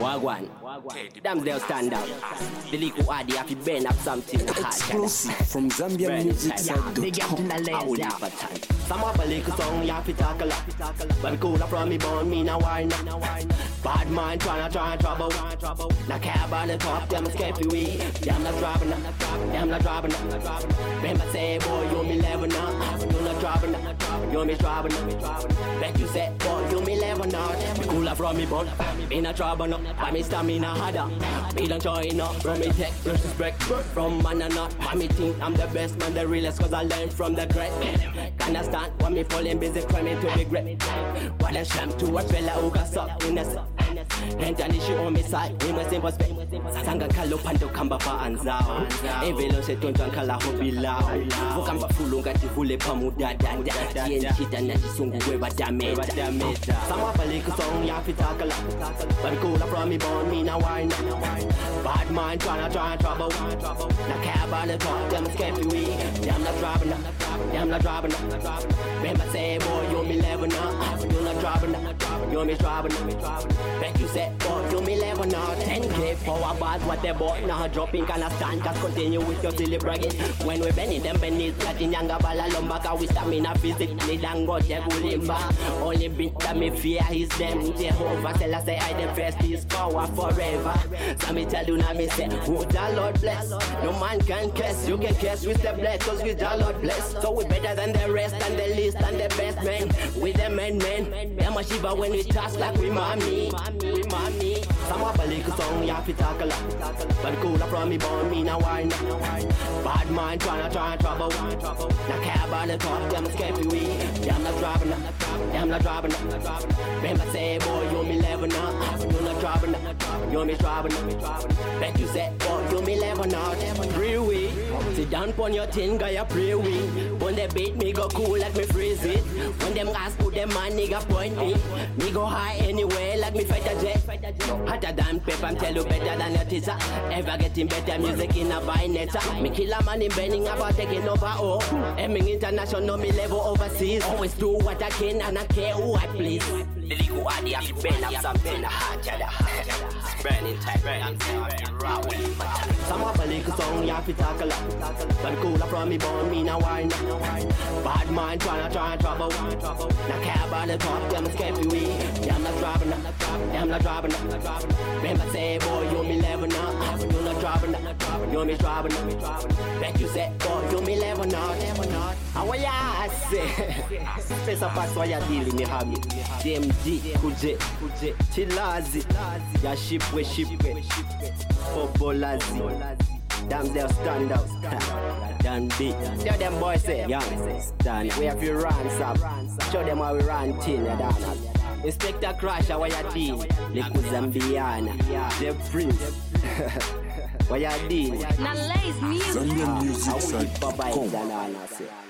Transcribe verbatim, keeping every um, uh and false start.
Wagwan. Damn, they'll stand out. The little addy have to burn up something. Exclusive from Zambia Music Side dot com. I will leave a time. Some of a little song, you have to talk a lot. But cooler from me, born me, now why not? Bad mind, tryna try trouble. Now care about the top, them escape you weak. Them not driving up, them not driving up. Remember say, boy, you me level now. You not driving up, you me driving up. Bet you say, boy, you me level now. Cooler from me, but me not trouble up. But me stamina harder. Me don't join up, from me take disrespect. From man and not, but me think I'm the best man, the realest, cause I learned from the great. Can I stand when me falling busy, cramming to be great? What a sham to a fella who got something innocent. And then she on me side, we must simple spec. Sanga kalo pando kamba pa anzao. Evelo se tonton kala hobi lao. Vukamba fulunga tivule pamuda dada. Tien chita na chisungu weba damage. Sama paliku song ya fitakala. But cool from me born me now why not? Bad mind tryna try trouble. Na care about the talk, them escape you weak. Them not driving up, them not driving up. Remember say boy you me level now. You not driving up, you me driving up. Bet you say boy you me level now. ten K power bars what they bought now dropping can I stand. Just continue with your silly bragging. When we bending them beneath Latin yanga bala lumba. Cause we stamina physically than God they gulimba. Only bit that me fear is them. Jehovah tell us say I the first is power forever. So me tell you now me say who the Lord bless. No man can curse, you can curse with the bless. Cause we the Lord bless. So we better than the rest and the least and the best men. We the men men. Them a shiver when we touch like we mommy. We mommy. Some of a little song you have to talk a lot. But cooler from me born me now why not? Bad mind tryna try trouble. Now care about the talk, them escape you weak. Them not driving up, them not driving up. Remember say boy you me level now. You not driving up, you me driving up. Bet you say boy you me level now. Free we, sit down pon your thing, guy you pray we. When they beat me go cool like me freeze it. When them guys put them man nigga point me. Me go high anyway like me fight a jet. Hotter than pepper, I'm tell you better than your teacher. Ever getting better music in a by nature. Me kill a man in bending about taking over oh. Aiming international, me level overseas. Always do what I can and I care who I please. The legal idea have to burn up something the heart, yeah, the heart, yeah. Burning tight, burning tight, raw with it. Some of a little song you have to talk a lot. But cooler from me born me now why not? Bad mind tryna try trouble. Now care about the talk, them escape you weak. Them not driving up, them not driving up. Remember say boy you me level now. You not driving up, you me driving up. Bet you say boy you me level now. And what ya say? Space up as why you deal in me habit. J M G, Kuje, Chilazi, ya ship we ship we, Popolazi, damn they'll stand out, damn beat. Tell them boys say, young, stand, we have to run up, show them how we run tin, ya damn. Inspector Crash, how you team, Liku Zambiana, the Prince, what you deal? Now Lays Music. Zambia Music Side dot com.